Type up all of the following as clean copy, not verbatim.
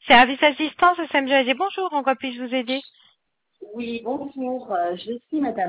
Service assistance au SAMG. Bonjour, en quoi puis-je vous aider? Oui, bonjour, je suis madame.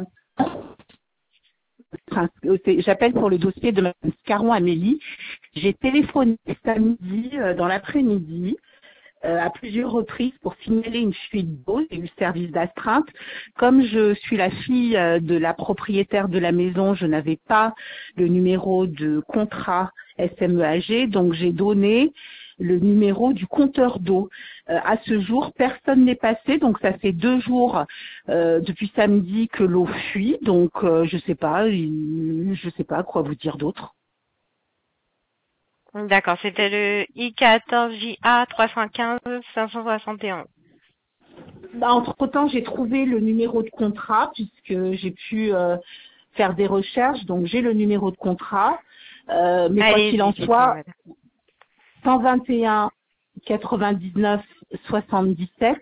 J'appelle pour le dossier de madame Scarron Amélie. J'ai téléphoné samedi dans l'après-midi à plusieurs reprises pour signaler une fuite d'eau. J'ai eu le service d'astreinte. Comme je suis la fille de la propriétaire de la maison, je n'avais pas le numéro de contrat SMEAG, donc j'ai donné le numéro du compteur d'eau. À ce jour, personne n'est passé, donc ça fait 2 jours depuis samedi que l'eau fuit, donc je sais pas quoi vous dire d'autre. D'accord, c'était le I14JA 315 571. Entre-temps, j'ai trouvé le numéro de contrat puisque j'ai pu faire des recherches, donc j'ai le numéro de contrat. Mais quoi qu'il Allez-y, en dites-moi, soit, madame. 121 99 77,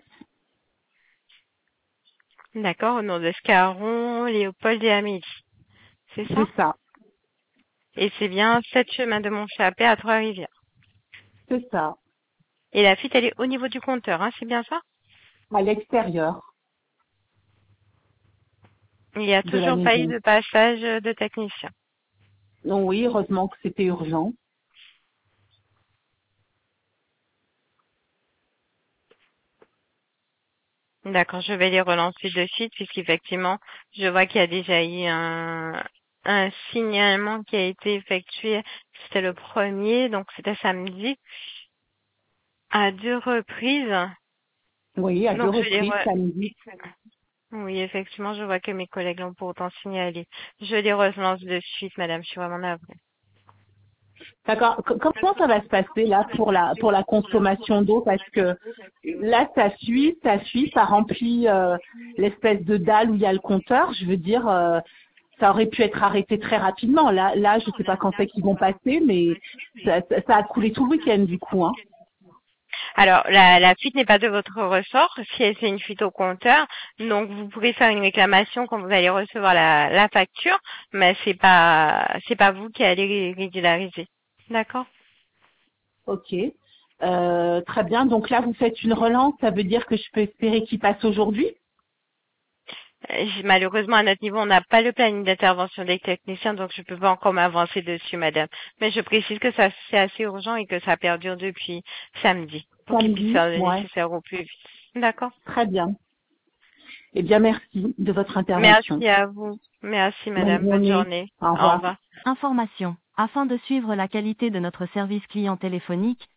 D'accord, au nom de Scarron, Léopold et Amélie. C'est ça? c'est ça, Et c'est bien 7 chemin de Montchapet à Trois-Rivières. c'est ça, Et la fuite, elle est au niveau du compteur, hein, c'est bien ça? à l'extérieur Il n'y a de la toujours pas eu maison. de passage de technicien. Donc oui, heureusement que c'était urgent. D'accord, je vais les relancer de suite puisqu'effectivement, je vois qu'il y a déjà eu un signalement qui a été effectué. C'était le premier, donc c'était samedi, à 2 reprises. Oui, à 2 Donc reprises samedi. oui, effectivement, je vois que mes collègues l'ont pourtant signalé. Je les relance de suite, madame, je suis vraiment navrée. D'accord. Comment ça va se passer là pour la consommation d'eau? Parce que là, ça suit, ça remplit l'espèce de dalle où il y a le compteur. Je veux dire, ça aurait pu être arrêté très rapidement. Là, je sais pas quand c'est qu'ils vont passer, mais ça a coulé tout le week-end du coup. Hein. Alors, la fuite n'est pas de votre ressort, si c'est une fuite au compteur, donc vous pourrez faire une réclamation quand vous allez recevoir la facture, mais c'est pas vous qui allez régulariser. D'accord? Ok. Très bien. Donc là, vous faites une relance. Ça veut dire que je peux espérer qu'il passe aujourd'hui? Malheureusement, à notre niveau, on n'a pas le planning d'intervention des techniciens, donc je ne peux pas encore m'avancer dessus, madame. Mais je précise que ça, c'est assez urgent et que ça perdure depuis samedi, pour qu'ils puissent Samedi? faire le Ouais. nécessaire au plus vite. D'accord? Très bien. Eh bien, merci de votre intervention. Merci à vous. Merci, Bonne madame. Bonne journée. journée. Au Au revoir. revoir. Information. Afin de suivre la qualité de notre service client téléphonique,